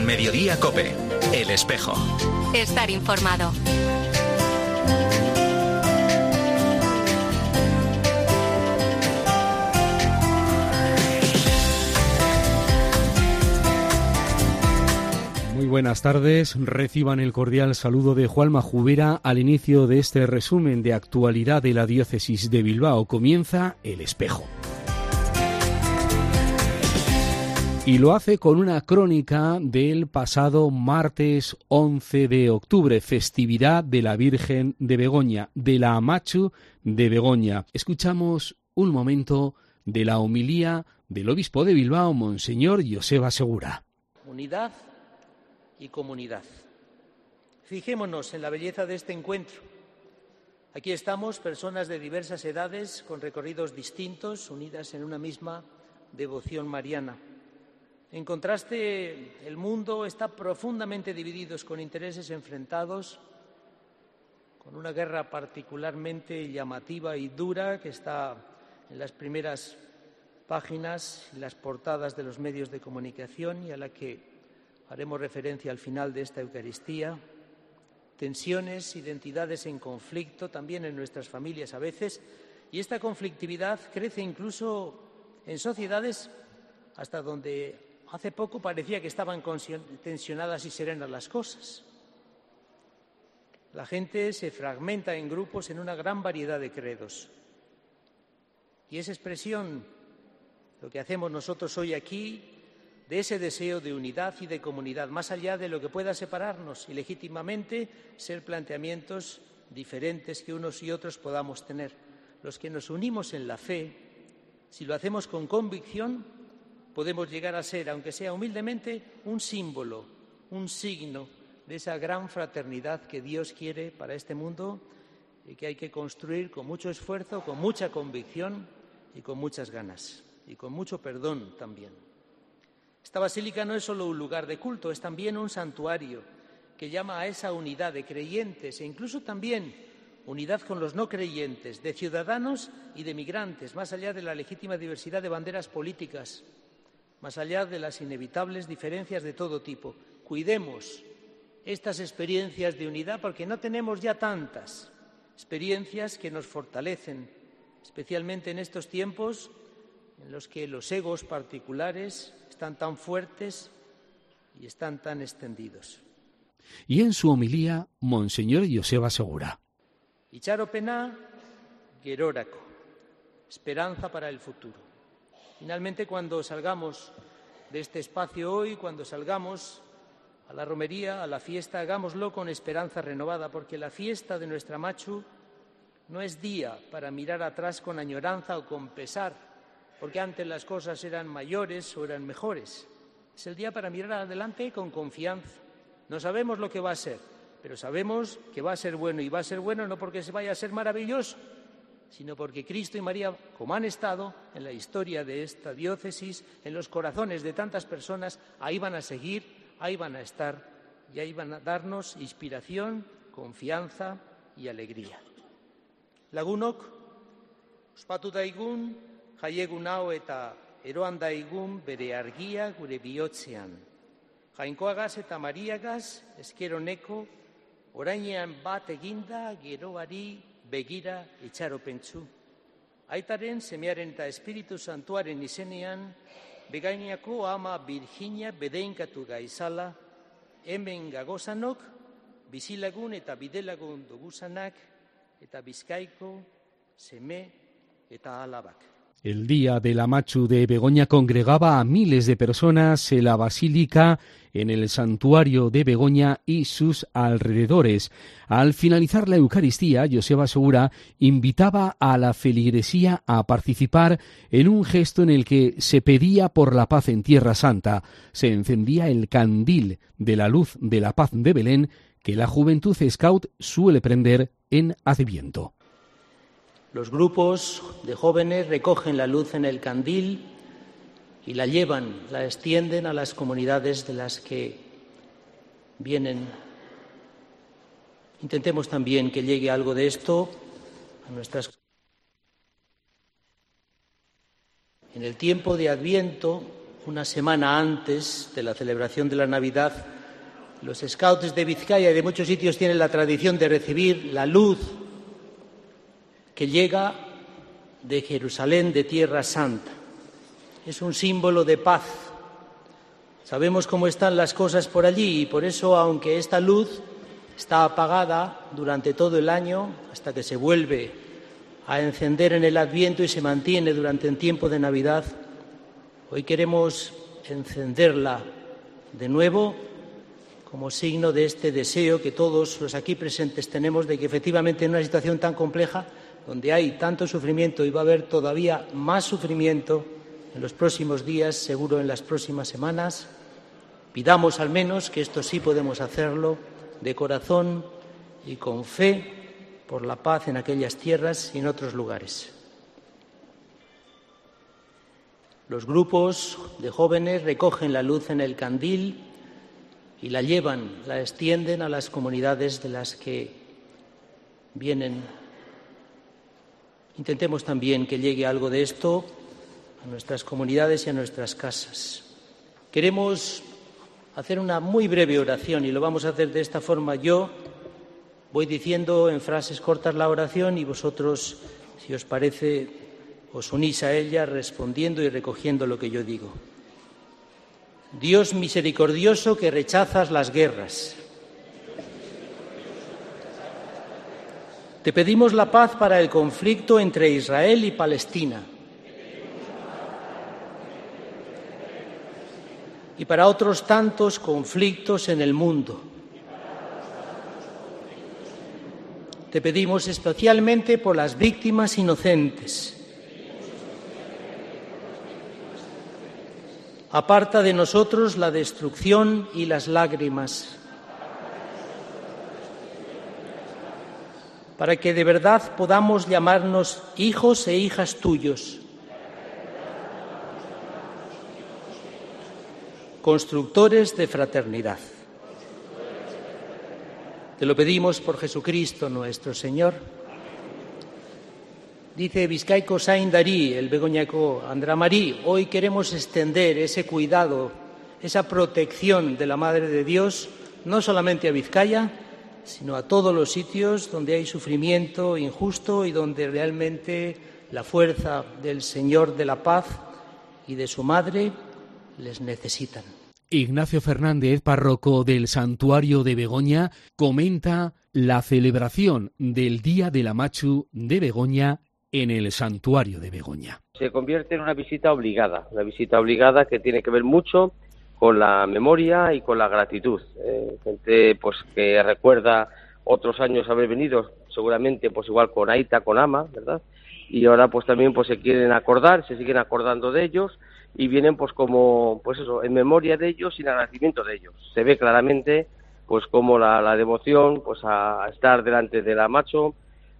Mediodía COPE. El Espejo. Estar informado. Muy buenas tardes, reciban el cordial saludo de Juanma Jubera al inicio de este resumen de actualidad de la diócesis de Bilbao. Comienza El Espejo. Y lo hace con una crónica del pasado martes 11 de octubre, festividad de la Virgen de Begoña, de la Amatxu de Begoña. Escuchamos un momento de la homilía del obispo de Bilbao, Monseñor Joseba Segura. Unidad y comunidad. Fijémonos en la belleza de este encuentro. Aquí estamos, personas de diversas edades, con recorridos distintos, unidas en una misma devoción mariana. En contraste, el mundo está profundamente dividido, con intereses enfrentados, con una guerra particularmente llamativa y dura que está en las primeras páginas y las portadas de los medios de comunicación y a la que haremos referencia al final de esta Eucaristía. Tensiones, identidades en conflicto, también en nuestras familias a veces, y esta conflictividad crece incluso en sociedades hasta donde hace poco parecía que estaban tensionadas y serenas las cosas. La gente se fragmenta en grupos en una gran variedad de credos. Y es expresión, lo que hacemos nosotros hoy aquí, de ese deseo de unidad y de comunidad, más allá de lo que pueda separarnos y legítimamente ser planteamientos diferentes que unos y otros podamos tener. Los que nos unimos en la fe, si lo hacemos con convicción, podemos llegar a ser, aunque sea humildemente, un símbolo, un signo de esa gran fraternidad que Dios quiere para este mundo y que hay que construir con mucho esfuerzo, con mucha convicción y con muchas ganas y con mucho perdón también. Esta basílica no es solo un lugar de culto, es también un santuario que llama a esa unidad de creyentes e incluso también unidad con los no creyentes, de ciudadanos y de migrantes, más allá de la legítima diversidad de banderas políticas, más allá de las inevitables diferencias de todo tipo. Cuidemos estas experiencias de unidad porque no tenemos ya tantas experiencias que nos fortalecen, especialmente en estos tiempos en los que los egos particulares están tan fuertes y están tan extendidos. Y en su homilía, Monseñor Joseba Segura. Itxaropena gerorako, esperanza para el futuro. Finalmente, cuando salgamos de este espacio hoy, cuando salgamos a la romería, a la fiesta, hagámoslo con esperanza renovada, porque la fiesta de nuestra Amatxu no es día para mirar atrás con añoranza o con pesar, porque antes las cosas eran mayores o eran mejores. Es el día para mirar adelante con confianza. No sabemos lo que va a ser, pero sabemos que va a ser bueno, y va a ser bueno no porque se vaya a ser maravilloso, sino porque Cristo y María, como han estado en la historia de esta diócesis, en los corazones de tantas personas, ahí van a seguir, ahí van a estar y ahí van a darnos inspiración, confianza y alegría. Lagunok, ospatu daigun, jaiegun hau eta eroan daigun bere argia gure bihotzean. Jainkoagaz eta Mariagaz esker honeko, orainean bat eginda geroari begira itxaropentsu. Aitaren, semearen eta Espiritu Santuaren izenean, Begainiako ama Virginia bedeinkatu gaizala, hemen gagozanok, bizilagun eta bidelagun duguzanak, eta Bizkaiko seme eta alabak. El día de la Amatxu de Begoña congregaba a miles de personas en la basílica, en el santuario de Begoña y sus alrededores. Al finalizar la Eucaristía, Joseba Segura invitaba a la feligresía a participar en un gesto en el que se pedía por la paz en Tierra Santa. Se encendía el candil de la luz de la paz de Belén que la juventud scout suele prender en Adviento. Los grupos de jóvenes recogen la luz en el candil y la llevan, la extienden a las comunidades de las que vienen. Intentemos también que llegue algo de esto a nuestras. En el tiempo de Adviento, una semana antes de la celebración de la Navidad, los scouts de Vizcaya y de muchos sitios tienen la tradición de recibir la luz que llega de Jerusalén, de Tierra Santa. Es un símbolo de paz. Sabemos cómo están las cosas por allí y por eso, aunque esta luz está apagada durante todo el año, hasta que se vuelve a encender en el Adviento y se mantiene durante el tiempo de Navidad, hoy queremos encenderla de nuevo como signo de este deseo que todos los aquí presentes tenemos de que efectivamente en una situación tan compleja, donde hay tanto sufrimiento y va a haber todavía más sufrimiento en los próximos días, seguro en las próximas semanas, pidamos al menos que esto sí podemos hacerlo de corazón y con fe por la paz en aquellas tierras y en otros lugares. Los grupos de jóvenes recogen la luz en el candil y la llevan, la extienden a las comunidades de las que vienen. Intentemos también que llegue algo de esto a nuestras comunidades y a nuestras casas. Queremos hacer una muy breve oración y lo vamos a hacer de esta forma. Yo voy diciendo en frases cortas la oración y vosotros, si os parece, os unís a ella respondiendo y recogiendo lo que yo digo. Dios misericordioso que rechazas las guerras, te pedimos la paz para el conflicto entre Israel y Palestina y para otros tantos conflictos en el mundo. Te pedimos especialmente por las víctimas inocentes. Aparta de nosotros la destrucción y las lágrimas, para que de verdad podamos llamarnos hijos e hijas tuyos, constructores de fraternidad. Te lo pedimos por Jesucristo nuestro Señor. Dice Bizkaiko zaindari, el begoñako Andramari, hoy queremos extender ese cuidado, esa protección de la Madre de Dios, no solamente a Vizcaya, sino a todos los sitios donde hay sufrimiento injusto y donde realmente la fuerza del Señor de la paz y de su Madre les necesitan. Ignacio Fernández, párroco del Santuario de Begoña, comenta la celebración del Día de la Machu de Begoña en el Santuario de Begoña. Se convierte en una visita obligada que tiene que ver mucho con la memoria y con la gratitud. Gente pues que recuerda otros años haber venido, seguramente pues igual con Aita, con Ama, ¿verdad? Y ahora pues también pues se quieren acordar, se siguen acordando de ellos y vienen pues como pues eso, en memoria de ellos y en agradecimiento de ellos. Se ve claramente pues como la devoción pues a estar delante de la Macho,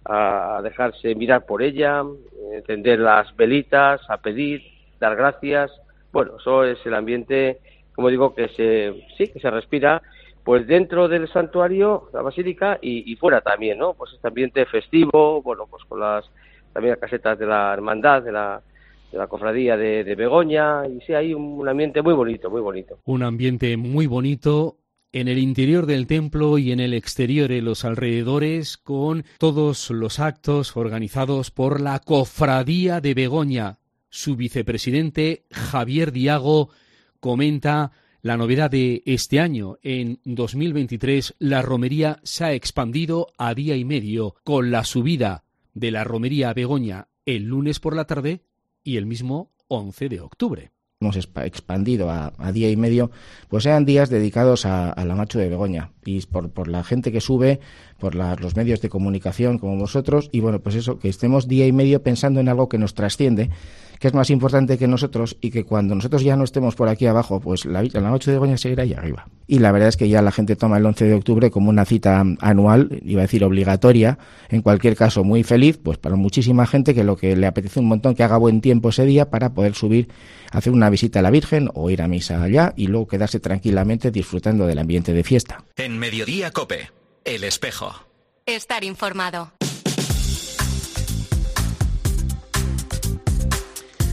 a dejarse mirar por ella, encender las velitas, a pedir, dar gracias. Bueno, eso es el ambiente, como digo, que se respira pues dentro del santuario, la basílica y fuera también, ¿no? Pues este ambiente festivo, bueno, pues con también las casetas de la hermandad, de la cofradía de Begoña, y sí, hay un ambiente muy bonito, muy bonito. Un ambiente muy bonito en el interior del templo y en el exterior, en los alrededores, con todos los actos organizados por la Cofradía de Begoña. Su vicepresidente, Javier Diago, comenta la novedad de este año. En 2023, la romería se ha expandido a día y medio, con la subida de la romería a Begoña el lunes por la tarde y el mismo 11 de octubre. Hemos expandido a día y medio, pues sean días dedicados a la Machu de Begoña, y por la gente que sube, por los medios de comunicación como vosotros, y bueno, pues eso, que estemos día y medio pensando en algo que nos trasciende, que es más importante que nosotros, y que cuando nosotros ya no estemos por aquí abajo, pues la Machu de Begoña seguirá ahí arriba. Y la verdad es que ya la gente toma el 11 de octubre como una cita anual, iba a decir obligatoria, en cualquier caso muy feliz, pues para muchísima gente que lo que le apetece un montón que haga buen tiempo ese día para poder subir, hacer una visita a la Virgen o ir a misa allá y luego quedarse tranquilamente disfrutando del ambiente de fiesta. En Mediodía COPE, El Espejo. Estar informado.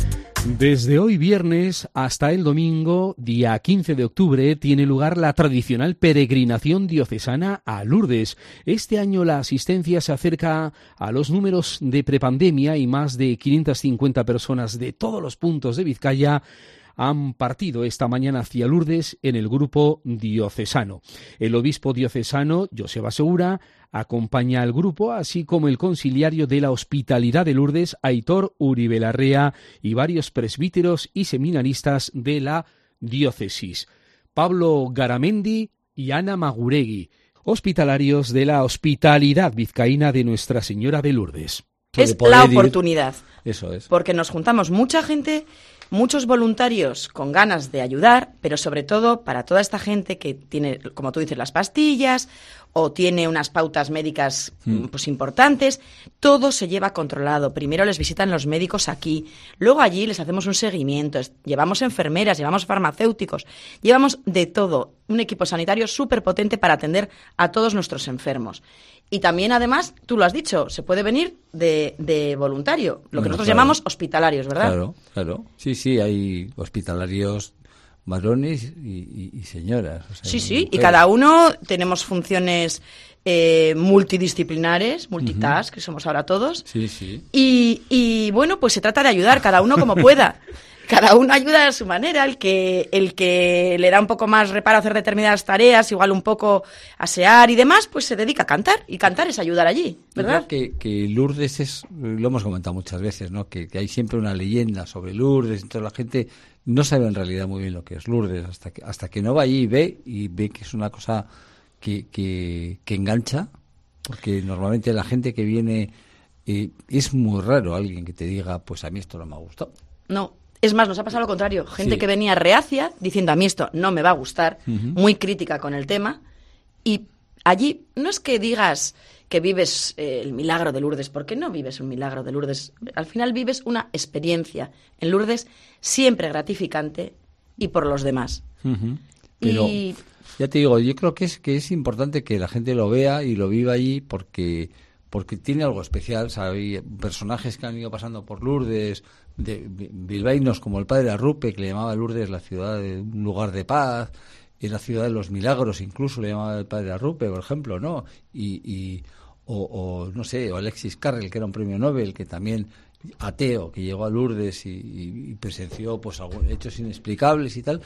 Desde hoy viernes hasta el domingo, día 15 de octubre, tiene lugar la tradicional peregrinación diocesana a Lourdes. Este año la asistencia se acerca a los números de prepandemia y más de 550 personas de todos los puntos de Vizcaya han partido esta mañana hacia Lourdes en el grupo diocesano. El obispo diocesano, Joseba Segura, acompaña al grupo, así como el conciliario de la Hospitalidad de Lourdes, Aitor Uribe Larrea, y varios presbíteros y seminaristas de la diócesis. Pablo Garamendi y Ana Maguregui, hospitalarios de la Hospitalidad Vizcaína de Nuestra Señora de Lourdes. Es la oportunidad. Eso es. Porque nos juntamos mucha gente, muchos voluntarios con ganas de ayudar, pero sobre todo para toda esta gente que tiene, como tú dices, las pastillas o tiene unas pautas médicas pues importantes, todo se lleva controlado. Primero les visitan los médicos aquí, luego allí les hacemos un seguimiento, llevamos enfermeras, llevamos farmacéuticos, llevamos de todo, un equipo sanitario súper potente para atender a todos nuestros enfermos. Y también, además, tú lo has dicho, se puede venir de voluntario, lo que nosotros llamamos hospitalarios, ¿verdad? Claro, claro. Sí, hay hospitalarios varones y señoras. O sea, sí, mujeres. Y cada uno tenemos funciones multidisciplinares, multitask, que somos ahora todos. Sí. Y bueno, pues se trata de ayudar, cada uno como pueda. Cada uno ayuda a su manera, el que le da un poco más reparo a hacer determinadas tareas, igual un poco asear y demás, pues se dedica a cantar, y cantar es ayudar allí, ¿verdad? Yo creo que Lourdes es, lo hemos comentado muchas veces, ¿no? Que hay siempre una leyenda sobre Lourdes, entonces la gente no sabe en realidad muy bien lo que es Lourdes, hasta que no va allí y ve que es una cosa que engancha, porque normalmente la gente que viene, es muy raro alguien que te diga, pues a mí esto no me ha gustado. No. Es más, nos ha pasado lo contrario. Gente Sí. que venía reacia, diciendo a mí esto no me va a gustar, muy crítica con el tema. Y allí no es que digas que vives el milagro de Lourdes, porque no vives un milagro de Lourdes. Al final vives una experiencia en Lourdes siempre gratificante y por los demás. Pero Y ya te digo, yo creo que es importante que la gente lo vea y lo viva allí porque tiene algo especial. ¿Sabe? Hay personajes que han ido pasando por Lourdes, de bilbaínos como el padre Arrupe, que le llamaba Lourdes la ciudad de un lugar de paz, y la ciudad de los milagros incluso le llamaba el padre Arrupe, por ejemplo, ¿no? O no sé, o Alexis Carrel, que era un premio Nobel, que también ateo, que llegó a Lourdes y presenció pues hechos inexplicables y tal.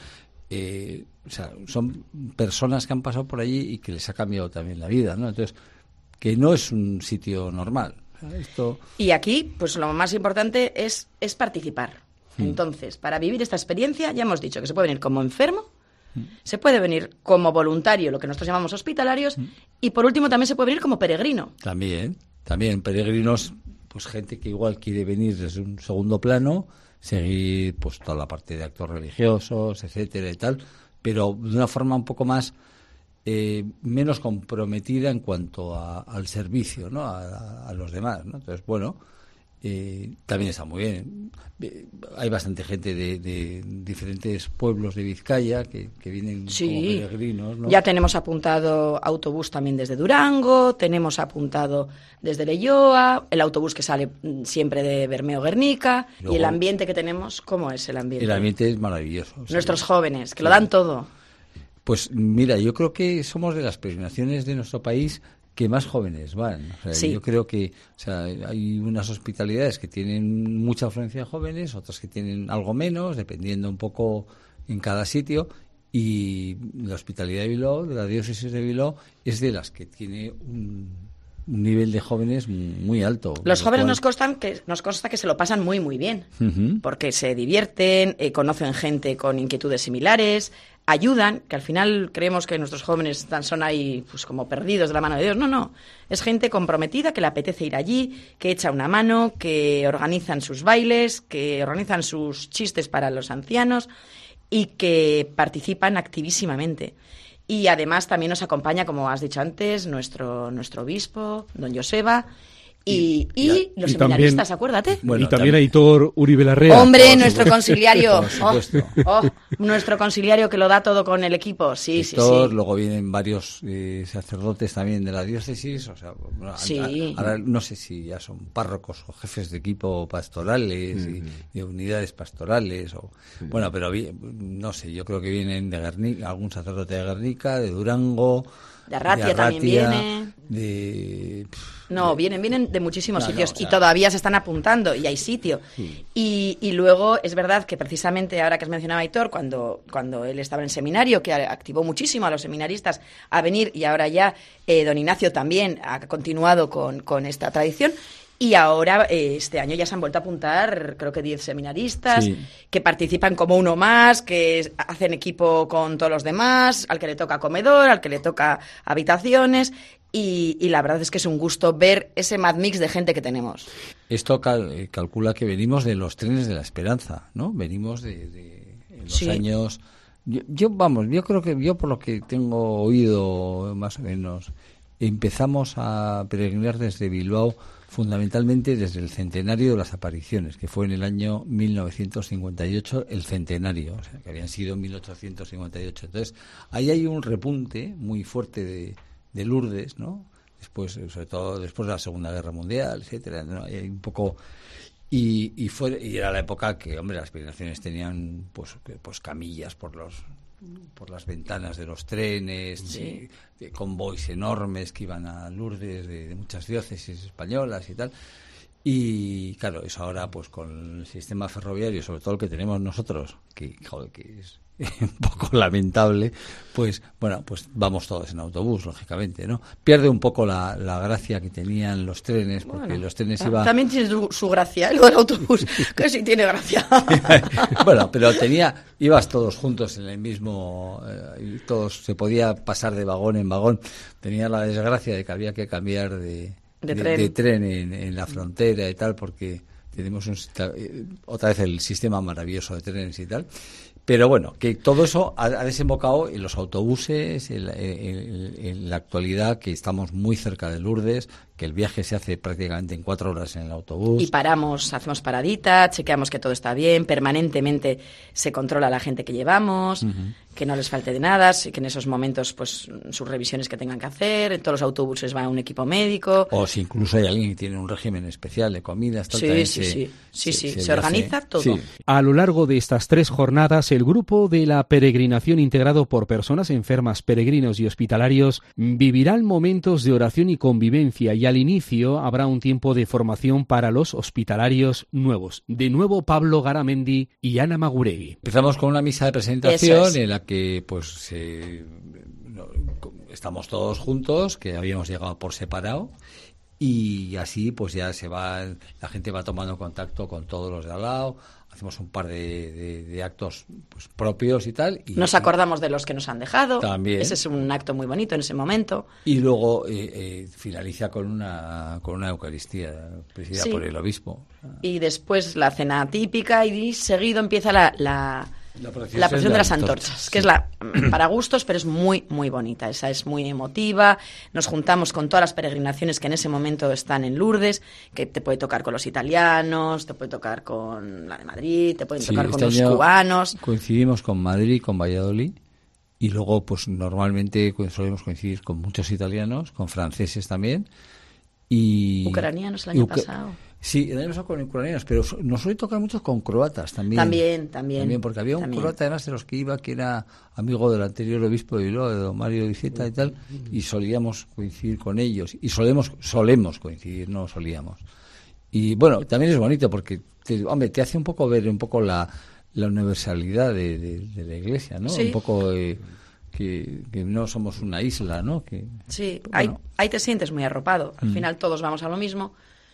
O sea, son personas que han pasado por allí y que les ha cambiado también la vida, ¿no? Entonces, que no es un sitio normal. Y aquí, pues lo más importante es participar. Entonces, para vivir esta experiencia, ya hemos dicho que se puede venir como enfermo, se puede venir como voluntario, lo que nosotros llamamos hospitalarios, y por último también se puede venir como peregrino. También peregrinos, pues gente que igual quiere venir desde un segundo plano, seguir pues toda la parte de actos religiosos, etcétera y tal, pero de una forma un poco más menos comprometida en cuanto al servicio, ¿no? a los demás, ¿no? Entonces, bueno, también está muy bien. Hay bastante gente de diferentes pueblos de Vizcaya que vienen como peregrinos, ¿no? Ya tenemos apuntado autobús también desde Durango, tenemos apuntado desde Leioa, el autobús que sale siempre de Bermeo Guernica. Luego, y el ambiente que tenemos, ¿cómo es el ambiente? El ambiente es maravilloso. Nuestros jóvenes, que lo dan todo. Pues mira, yo creo que somos de las peregrinaciones de nuestro país que más jóvenes van. O sea, sí. Yo creo que hay unas hospitalidades que tienen mucha afluencia de jóvenes, otras que tienen algo menos, dependiendo un poco en cada sitio. Y la hospitalidad de Bilbao, de la diócesis de Bilbao, es de las que tiene un nivel de jóvenes muy alto. Los jóvenes nos consta que se lo pasan muy, muy bien, porque se divierten, conocen gente con inquietudes similares, ayudan, que al final creemos que nuestros jóvenes son ahí pues como perdidos de la mano de Dios. No, es gente comprometida, que le apetece ir allí, que echa una mano, que organizan sus bailes, que organizan sus chistes para los ancianos y que participan activísimamente. Y además también nos acompaña, como has dicho antes, nuestro obispo, don Joseba, Y los y seminaristas, también, acuérdate. Bueno, y también Aitor Uribe Larrea. Hombre, nuestro conciliario. Por supuesto. Nuestro conciliario que lo da todo con el equipo. Sí. Luego vienen varios sacerdotes también de la diócesis. O sea, ahora no sé si ya son párrocos o jefes de equipo pastorales y de unidades pastorales. Bueno, pero no sé, yo creo que vienen de Guernica, algún sacerdote de Guernica, de Durango. De Arratia también viene. Vienen de muchísimos sitios y todavía se están apuntando y hay sitio. Y luego es verdad que precisamente ahora que has mencionado a Aitor, cuando él estaba en seminario, que activó muchísimo a los seminaristas a venir, y ahora ya don Ignacio también ha continuado con esta tradición. Y ahora, este año ya se han vuelto a apuntar, creo que 10 seminaristas, que participan como uno más, que hacen equipo con todos los demás, al que le toca comedor, al que le toca habitaciones, y la verdad es que es un gusto ver ese mad mix de gente que tenemos. Esto calcula que venimos de los trenes de la esperanza, ¿no? Venimos de los años... Yo creo que yo por lo que tengo oído más o menos, empezamos a peregrinar desde Bilbao fundamentalmente desde el centenario de las apariciones, que fue en el año 1958 el centenario, o sea, que habían sido en 1858. Entonces, ahí hay un repunte muy fuerte de Lourdes, ¿no? Después, sobre todo después de la Segunda Guerra Mundial, etcétera, ¿no? Hay un poco... Y era la época que, hombre, las peregrinaciones tenían pues camillas por las ventanas de los trenes, de convoys enormes que iban a Lourdes de muchas diócesis españolas y tal. Y claro, eso ahora pues con el sistema ferroviario, sobre todo el que tenemos nosotros, que es un poco lamentable, pues bueno, pues vamos todos en autobús, lógicamente, ¿no? Pierde un poco la gracia que tenían los trenes, porque los trenes iban... También tiene su gracia, lo del autobús, que sí tiene gracia. Bueno, pero ibas todos juntos en el mismo... y todos se podía pasar de vagón en vagón. Tenía la desgracia de que había que cambiar de tren en la frontera y tal, porque tenemos otra vez el sistema maravilloso de trenes y tal. Pero bueno, que todo eso ha desembocado en los autobuses, en la actualidad, que estamos muy cerca de Lourdes, que el viaje se hace prácticamente en 4 horas en el autobús. Y hacemos paradita, chequeamos que todo está bien, permanentemente se controla la gente que llevamos, que no les falte de nada, que en esos momentos pues sus revisiones que tengan que hacer, en todos los autobuses va un equipo médico. O si incluso hay alguien que tiene un régimen especial de comidas. Se organiza todo. Sí. A lo largo de estas 3 jornadas, el grupo de la peregrinación, integrado por personas enfermas, peregrinos y hospitalarios, vivirán momentos de oración y convivencia, y al inicio habrá un tiempo de formación para los hospitalarios nuevos. De nuevo, Pablo Garamendi y Ana Maguregui. Empezamos con una misa de presentación en la que pues estamos todos juntos, que habíamos llegado por separado, y así pues ya la gente va tomando contacto con todos los de al lado. Hacemos un par de actos pues propios y tal. Y nos acordamos de los que nos han dejado. También. Ese es un acto muy bonito en ese momento. Y luego finaliza con una Eucaristía presidida por el obispo. Y después la cena típica, y seguido empieza la procesión de las antorchas, que es para gustos, pero es muy, muy bonita. Esa es muy emotiva. Nos juntamos con todas las peregrinaciones que en ese momento están en Lourdes, que te puede tocar con los italianos, te puede tocar con la de Madrid, te pueden tocar con los cubanos. Coincidimos con Madrid, con Valladolid, y luego pues normalmente solemos coincidir con muchos italianos, con franceses también. Y ucranianos el año pasado. Sí, el año pasado con ucranianos, pero nos suele tocar muchos con croatas también. También, porque había un croata además de los que iba, que era amigo del anterior obispo de Bilbao, de don Mario Diceta y tal, y solíamos coincidir con ellos. Y solemos coincidir, no solíamos. Y bueno, también es bonito porque te hace un poco ver la universalidad de la Iglesia, ¿no? Sí. Un poco... que no somos una isla, ¿no? Sí, bueno. ahí te sientes muy arropado. Al final todos vamos a lo mismo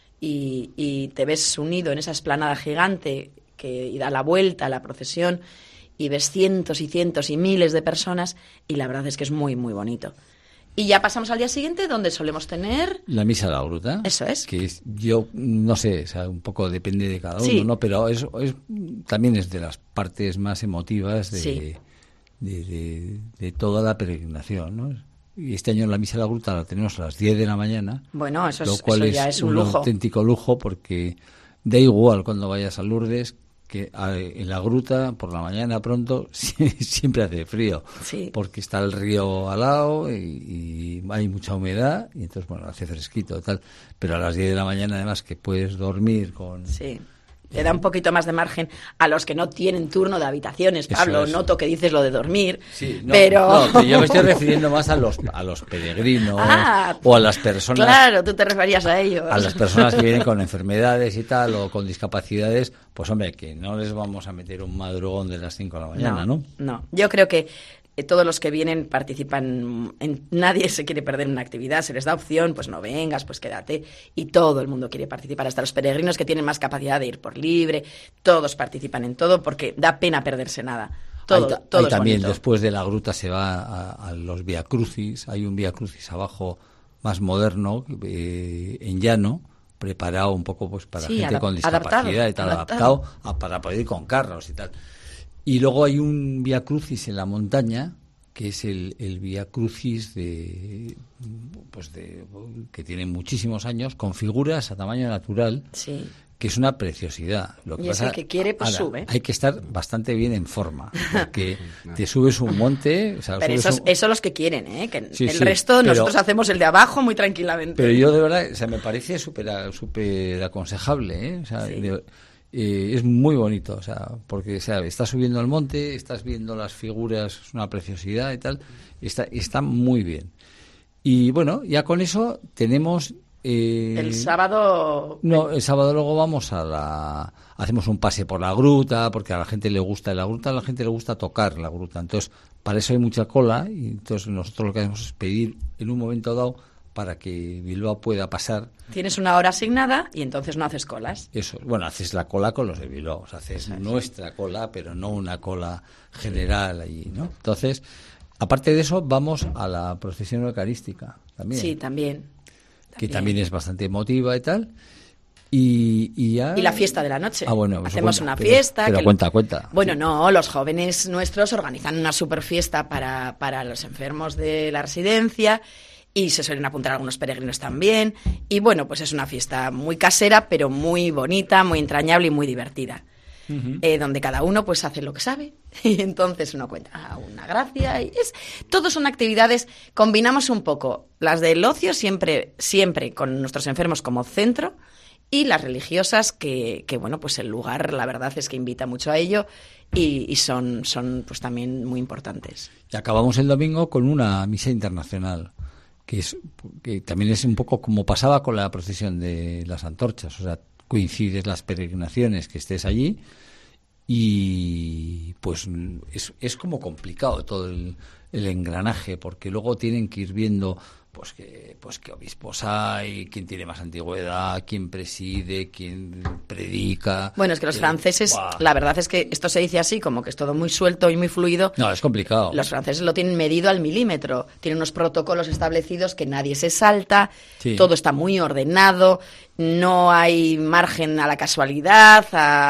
y te ves unido en esa explanada gigante y da la vuelta a la procesión y ves cientos y cientos y miles de personas, y la verdad es que es muy, muy bonito. Y ya pasamos al día siguiente, donde solemos tener... la misa de la gruta. Eso es. Que yo no sé, o sea, un poco depende de cada uno, ¿no? Pero también es de las partes más emotivas de toda la peregrinación, ¿no? y este año la misa de la gruta la tenemos a las 10 de la mañana. Bueno, eso ya es un lujo. Auténtico lujo, porque da igual cuando vayas a Lourdes, que en la gruta por la mañana pronto siempre hace frío, sí, porque está el río al lado y hay mucha humedad y entonces bueno, hace fresquito y tal, pero a las 10 de la mañana además que puedes dormir con... Sí. Te da un poquito más de margen a los que no tienen turno de habitaciones, Pablo. Eso. Noto que dices lo de dormir, sí, pero... No, yo me estoy refiriendo más a los peregrinos o a las personas... Claro, tú te referías a ellos. A las personas que vienen con enfermedades y tal, o con discapacidades, pues hombre, que no les vamos a meter un madrugón de las 5 de la mañana, ¿no? No, yo creo que todos los que vienen participan, nadie se quiere perder una actividad, se les da opción, pues no vengas, pues quédate, y todo el mundo quiere participar, hasta los peregrinos que tienen más capacidad de ir por libre, todos participan en todo porque da pena perderse nada. Todo es también bonito. Después de la gruta se va a los Vía Crucis, hay un Vía Crucis abajo más moderno, en llano, preparado un poco pues para gente con discapacidad y tal, adaptado para poder ir con carros y tal. Y luego hay un Vía Crucis en la montaña, que es el Vía Crucis que tiene muchísimos años, con figuras a tamaño natural, sí, que es una preciosidad. Lo que y pasa, el que quiere, pues sube. Hay que estar bastante bien en forma, porque te subes un monte... O sea, pero eso los que quieren, que sí, el resto nosotros hacemos el de abajo muy tranquilamente. Pero yo de verdad, me parece súper aconsejable, o sea, sí. Es muy bonito, porque estás subiendo al monte, estás viendo las figuras, es una preciosidad y tal, está muy bien. Y bueno, ya con eso tenemos... el sábado... No, el sábado luego vamos hacemos un pase por la gruta, porque a la gente le gusta la gruta, a la gente le gusta tocar la gruta, entonces para eso hay mucha cola, y entonces nosotros lo que hacemos es pedir en un momento dado para que Bilbao pueda pasar. Tienes una hora asignada y entonces no haces colas. Eso, bueno, haces la cola con los de Bilbao, haces nuestra cola, pero no una cola general allí, ¿no? Entonces, aparte de eso, vamos a la procesión eucarística también. Sí, también. Que también es bastante emotiva y tal. Y la fiesta de la noche. Bueno, hacemos una fiesta. Pero cuenta. Bueno, no, los jóvenes nuestros organizan una super fiesta para los enfermos de la residencia. Y se suelen apuntar algunos peregrinos también. Y bueno, pues es una fiesta muy casera, pero muy bonita, muy entrañable y muy divertida. Uh-huh. Donde cada uno pues hace lo que sabe. Y entonces uno cuenta una gracia. Y todo son actividades, combinamos un poco las del ocio siempre con nuestros enfermos como centro, y las religiosas que bueno, pues el lugar la verdad es que invita mucho a ello y son pues también muy importantes. Y acabamos el domingo con una misa internacional. Que también es un poco como pasaba con la procesión de las antorchas, o sea, coincides las peregrinaciones que estés allí y pues es como complicado todo el engranaje, porque luego tienen que ir viendo pues qué obispos hay, quién tiene más antigüedad, quién preside, quién predica. Bueno, es que los franceses, la verdad es que esto se dice así, como que es todo muy suelto y muy fluido. No, es complicado. Los franceses lo tienen medido al milímetro, tienen unos protocolos establecidos que nadie se salta, sí. Todo está muy ordenado, no hay margen a la casualidad.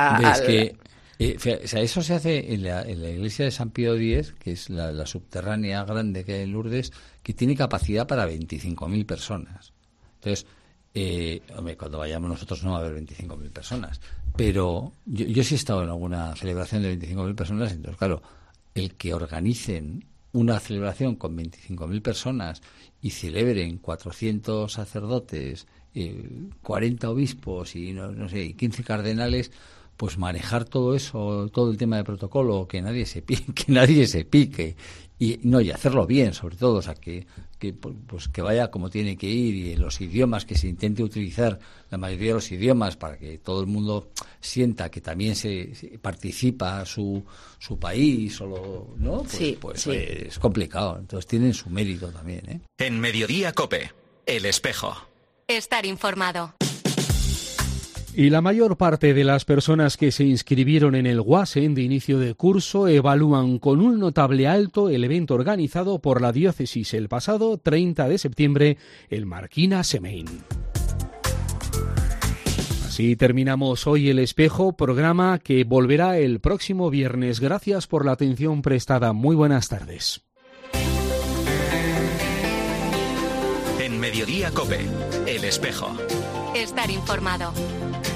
Eso se hace en la iglesia de San Pío X, que es la subterránea grande que hay en Lourdes, que tiene capacidad para 25.000 personas. Entonces, cuando vayamos nosotros no va a haber 25.000 personas. Pero yo sí he estado en alguna celebración de 25.000 personas, entonces, claro, el que organicen una celebración con 25.000 personas y celebren 400 sacerdotes, 40 obispos y no sé, 15 cardenales, pues manejar todo eso, todo el tema de protocolo, que nadie se pique y hacerlo bien, sobre todo, o sea, que vaya como tiene que ir, y en los idiomas que se intente utilizar, la mayoría de los idiomas, para que todo el mundo sienta que también se participa su país, ¿no? Pues sí. Es complicado, entonces tienen su mérito también, ¿eh? En Mediodía COPE, El Espejo. Estar informado. Y la mayor parte de las personas que se inscribieron en el WASEN de inicio de curso evalúan con un notable alto el evento organizado por la diócesis el pasado 30 de septiembre en Marquina-Semain. Así terminamos hoy El Espejo, programa que volverá el próximo viernes. Gracias por la atención prestada. Muy buenas tardes. Mediodía COPE. El espejo. Estar informado.